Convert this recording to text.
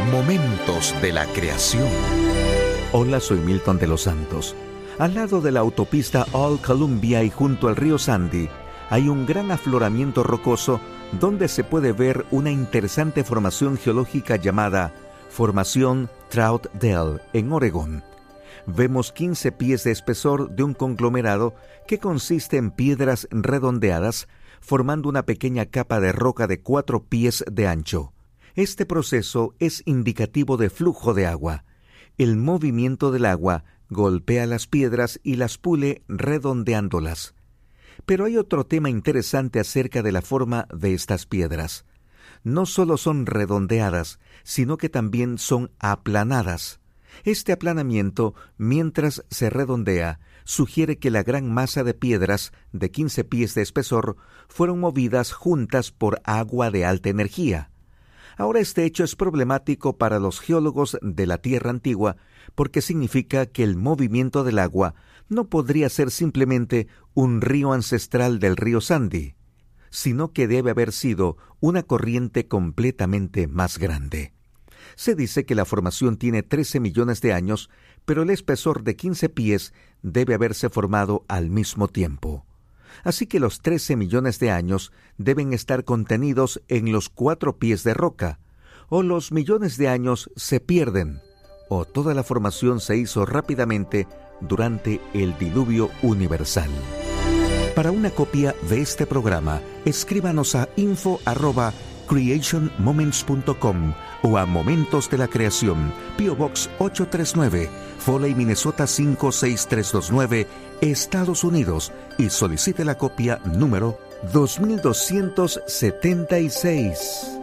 Momentos de la creación. Hola, soy Milton de los Santos. Al lado de la autopista Old Columbia y junto al río Sandy, hay un gran afloramiento rocoso donde se puede ver una interesante formación geológica llamada Formación Troutdale, en Oregón. Vemos 15 pies de espesor de un conglomerado que consiste en piedras redondeadas, formando una pequeña capa de roca de 4 pies de ancho. Este proceso es indicativo de flujo de agua. El movimiento del agua golpea las piedras y las pule redondeándolas. Pero hay otro tema interesante acerca de la forma de estas piedras. No solo son redondeadas, sino que también son aplanadas. Este aplanamiento, mientras se redondea, sugiere que la gran masa de piedras de 15 pies de espesor fueron movidas juntas por agua de alta energía. Ahora este hecho es problemático para los geólogos de la Tierra Antigua porque significa que el movimiento del agua no podría ser simplemente un río ancestral del río Sandy, sino que debe haber sido una corriente completamente más grande. Se dice que la formación tiene 13 millones de años, pero el espesor de 15 pies debe haberse formado al mismo tiempo. Así que los 13 millones de años deben estar contenidos en los 4 pies de roca, o los millones de años se pierden, o toda la formación se hizo rápidamente durante el diluvio universal. Para una copia de este programa, escríbanos a info@creationmoments.com o a Momentos de la Creación, P.O. Box 839, Foley, Minnesota 56329, Estados Unidos, y solicite la copia número 2276.